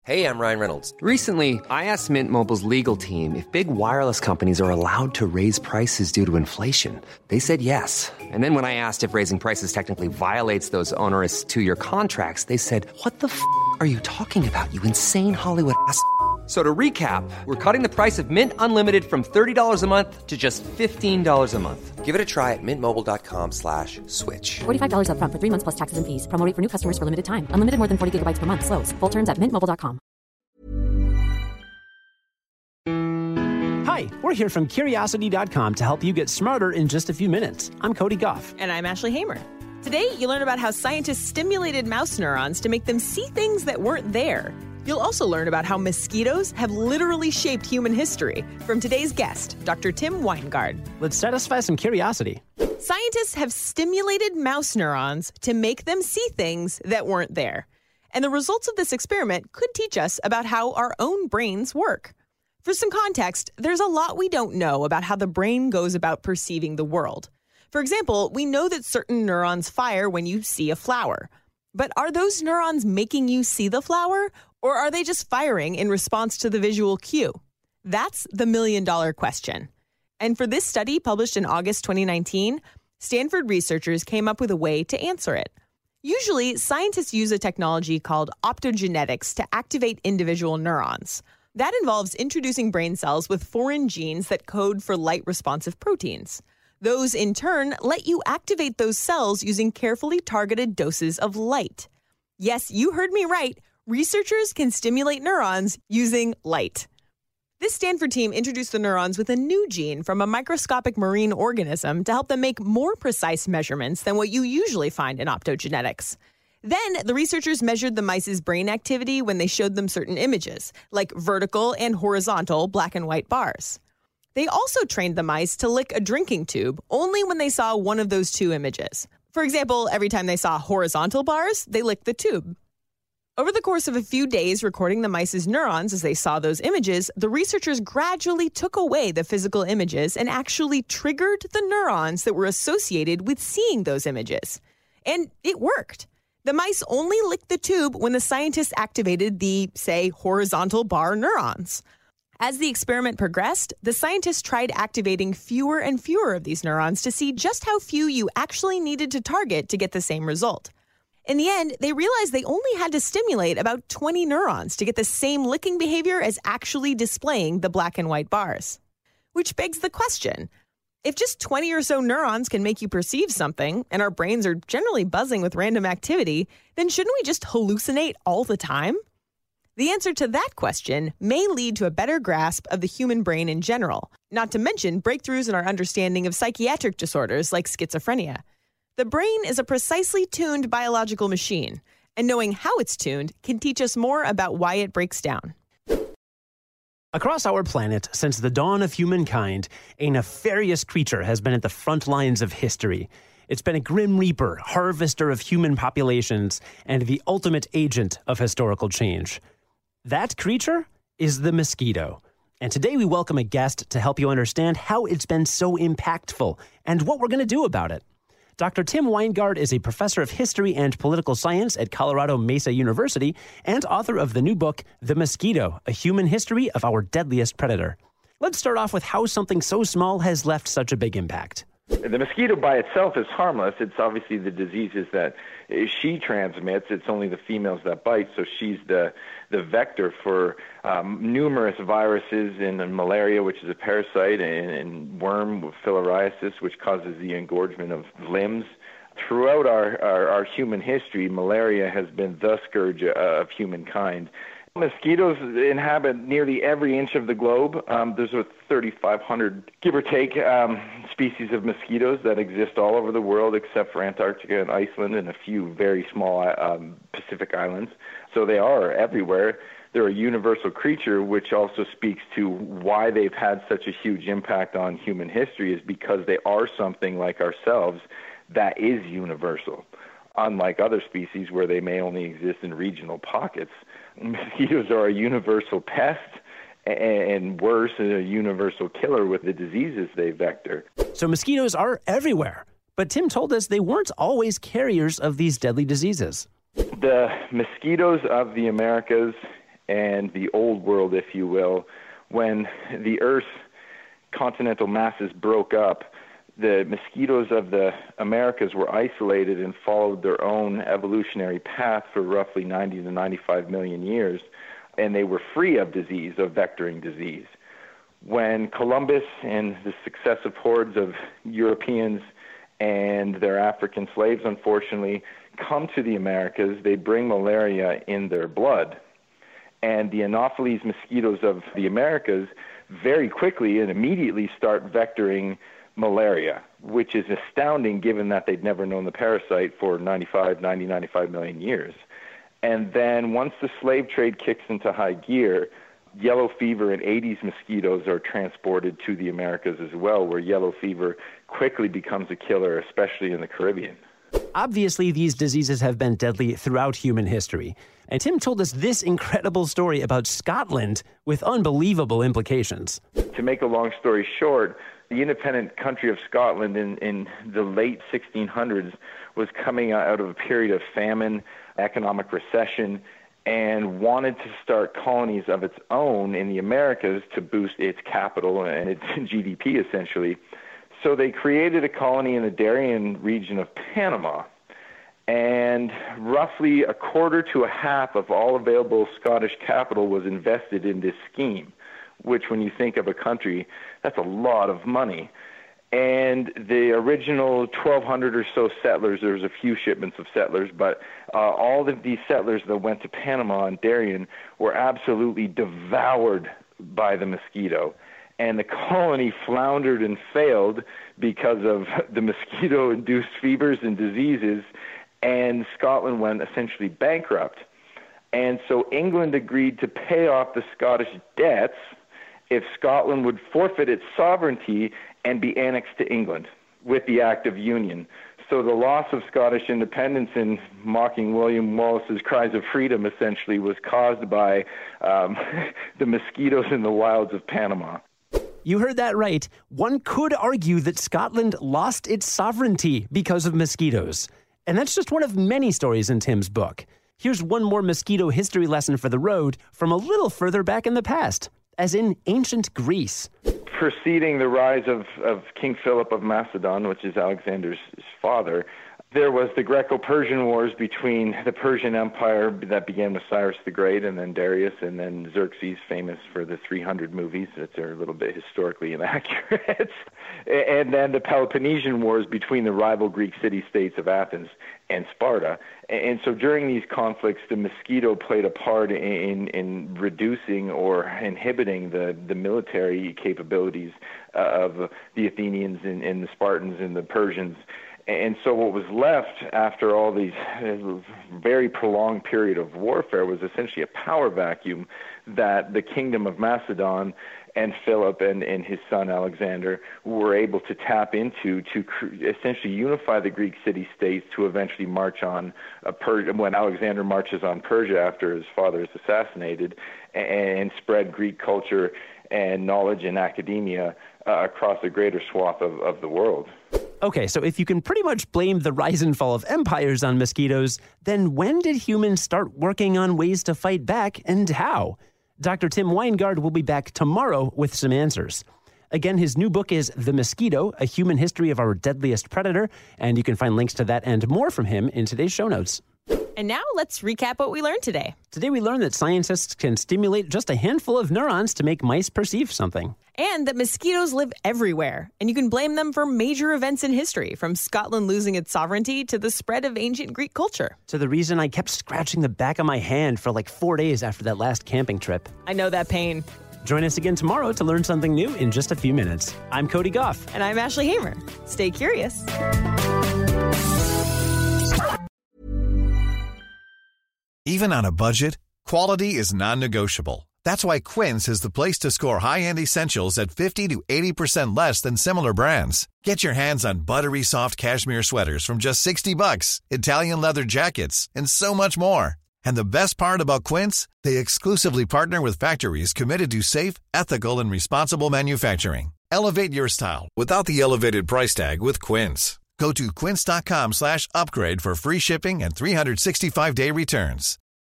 Hey, I'm Ryan Reynolds. Recently, I asked Mint Mobile's legal team if big wireless companies are allowed to raise prices due to inflation. They said yes. And then when I asked if raising prices technically violates those onerous two-year contracts, they said, "What the f*** are you talking about, you insane Hollywood ass?" So to recap, we're cutting the price of Mint Unlimited from $30 a month to just $15 a month. Give it a try at mintmobile.com/switch. $45 up front for 3 months plus taxes and fees. Promo rate for new customers for limited time. Unlimited more than 40 gigabytes per month. Slows full terms at mintmobile.com. Hi, we're here from Curiosity.com to help you get smarter in just a few minutes. I'm Cody Goff. And I'm Ashley Hamer. Today, you learn about how scientists stimulated mouse neurons to make them see things that weren't there. You'll also learn about how mosquitoes have literally shaped human history from today's guest, Dr. Tim Weingard. Let's satisfy some curiosity. Scientists have stimulated mouse neurons to make them see things that weren't there. And the results of this experiment could teach us about how our own brains work. For some context, there's a lot we don't know about how the brain goes about perceiving the world. For example, we know that certain neurons fire when you see a flower. But are those neurons making you see the flower, or are they just firing in response to the visual cue? That's the million-dollar question. And for this study published in August 2019, Stanford researchers came up with a way to answer it. Usually, scientists use a technology called optogenetics to activate individual neurons. That involves introducing brain cells with foreign genes that code for light-responsive proteins. Those, in turn, let you activate those cells using carefully targeted doses of light. Yes, you heard me right. Researchers can stimulate neurons using light. This Stanford team introduced the neurons with a new gene from a microscopic marine organism to help them make more precise measurements than what you usually find in optogenetics. Then, the researchers measured the mice's brain activity when they showed them certain images, like vertical and horizontal black and white bars. They also trained the mice to lick a drinking tube only when they saw one of those two images. For example, every time they saw horizontal bars, they licked the tube. Over the course of a few days recording the mice's neurons as they saw those images, the researchers gradually took away the physical images and actually triggered the neurons that were associated with seeing those images. And it worked. The mice only licked the tube when the scientists activated the, say, horizontal bar neurons. As the experiment progressed, the scientists tried activating fewer and fewer of these neurons to see just how few you actually needed to target to get the same result. In the end, they realized they only had to stimulate about 20 neurons to get the same licking behavior as actually displaying the black and white bars. Which begs the question, if just 20 or so neurons can make you perceive something, and our brains are generally buzzing with random activity, then shouldn't we just hallucinate all the time? The answer to that question may lead to a better grasp of the human brain in general, not to mention breakthroughs in our understanding of psychiatric disorders like schizophrenia. The brain is a precisely tuned biological machine, and knowing how it's tuned can teach us more about why it breaks down. Across our planet, since the dawn of humankind, a nefarious creature has been at the front lines of history. It's been a grim reaper, harvester of human populations, and the ultimate agent of historical change. That creature is the mosquito. And today we welcome a guest to help you understand how it's been so impactful and what we're going to do about it. Dr. Tim Weingard is a professor of history and political science at Colorado Mesa University and author of the new book, The Mosquito, A Human History of Our Deadliest Predator. Let's start off with how something so small has left such a big impact. The mosquito by itself is harmless. It's obviously the diseases that she transmits. It's only the females that bite, so she's the vector for numerous viruses and malaria, which is a parasite, and worm filariasis, which causes the engorgement of limbs. Throughout our human history, malaria has been the scourge of humankind. Mosquitoes inhabit nearly every inch of the globe. There's 3,500, give or take, species of mosquitoes that exist all over the world except for Antarctica and Iceland and a few very small Pacific islands. So they are everywhere. They're a universal creature, which also speaks to why they've had such a huge impact on human history, is because they are something like ourselves that is universal, unlike other species where they may only exist in regional pockets. Mosquitoes are a universal pest, and worse, a universal killer with the diseases they vector. So mosquitoes are everywhere. But Tim told us they weren't always carriers of these deadly diseases. The mosquitoes of the Americas and the Old World, if you will. When the Earth's continental masses broke up, the mosquitoes of the Americas were isolated and followed their own evolutionary path for roughly 90 to 95 million years, and they were free of disease, of vectoring disease. When Columbus and the successive hordes of Europeans and their African slaves, unfortunately, come to the Americas, they bring malaria in their blood. And the Anopheles mosquitoes of the Americas very quickly and immediately start vectoring malaria, which is astounding given that they'd never known the parasite for 95 million years. And then once the slave trade kicks into high gear, yellow fever and Aedes mosquitoes are transported to the Americas as well, where yellow fever quickly becomes a killer, especially in the Caribbean. Obviously, these diseases have been deadly throughout human history. And Tim told us this incredible story about Scotland with unbelievable implications. To make a long story short, the independent country of Scotland in the late 1600s was coming out of a period of famine, economic recession, and wanted to start colonies of its own in the Americas to boost its capital and its GDP, essentially. So they created a colony in the Darien region of Panama, and roughly a quarter to a half of all available Scottish capital was invested in this scheme, which when you think of a country, that's a lot of money. And the original 1,200 or so settlers, there was a few shipments of settlers, but all of these settlers that went to Panama and Darien were absolutely devoured by the mosquito. And the colony floundered and failed because of the mosquito-induced fevers and diseases, and Scotland went essentially bankrupt. And so England agreed to pay off the Scottish debts if Scotland would forfeit its sovereignty and be annexed to England with the Act of Union. So the loss of Scottish independence, in mocking William Wallace's cries of freedom, essentially was caused by the mosquitoes in the wilds of Panama. You heard that right. One could argue that Scotland lost its sovereignty because of mosquitoes. And that's just one of many stories in Tim's book. Here's one more mosquito history lesson for the road from a little further back in the past, as in ancient Greece. Preceding the rise of King Philip of Macedon, which is Alexander's father, there was the Greco-Persian Wars between the Persian Empire that began with Cyrus the Great and then Darius and then Xerxes, famous for the 300 movies that are a little bit historically inaccurate, and then the Peloponnesian Wars between the rival Greek city-states of Athens and Sparta. And so during these conflicts, the mosquito played a part in reducing or inhibiting the military capabilities of the Athenians and the Spartans and the Persians. And so what was left after all these very prolonged period of warfare was essentially a power vacuum that the kingdom of Macedon and Philip and his son Alexander were able to tap into to essentially unify the Greek city-states to eventually march on Persia, when Alexander marches on Persia after his father is assassinated, and spread Greek culture and knowledge and academia across a greater swath of the world. Okay, so if you can pretty much blame the rise and fall of empires on mosquitoes, then when did humans start working on ways to fight back and how? Dr. Tim Weingard will be back tomorrow with some answers. Again, his new book is The Mosquito, A Human History of Our Deadliest Predator, and you can find links to that and more from him in today's show notes. And now let's recap what we learned today. Today we learned that scientists can stimulate just a handful of neurons to make mice perceive something. And that mosquitoes live everywhere, and you can blame them for major events in history, from Scotland losing its sovereignty to the spread of ancient Greek culture. To the reason I kept scratching the back of my hand for like 4 days after that last camping trip. I know that pain. Join us again tomorrow to learn something new in just a few minutes. I'm Cody Goff. And I'm Ashley Hamer. Stay curious. Even on a budget, quality is non-negotiable. That's why Quince is the place to score high-end essentials at 50 to 80% less than similar brands. Get your hands on buttery soft cashmere sweaters from just $60, Italian leather jackets, and so much more. And the best part about Quince, they exclusively partner with factories committed to safe, ethical, and responsible manufacturing. Elevate your style without the elevated price tag with Quince. Go to quince.com/upgrade for free shipping and 365-day returns.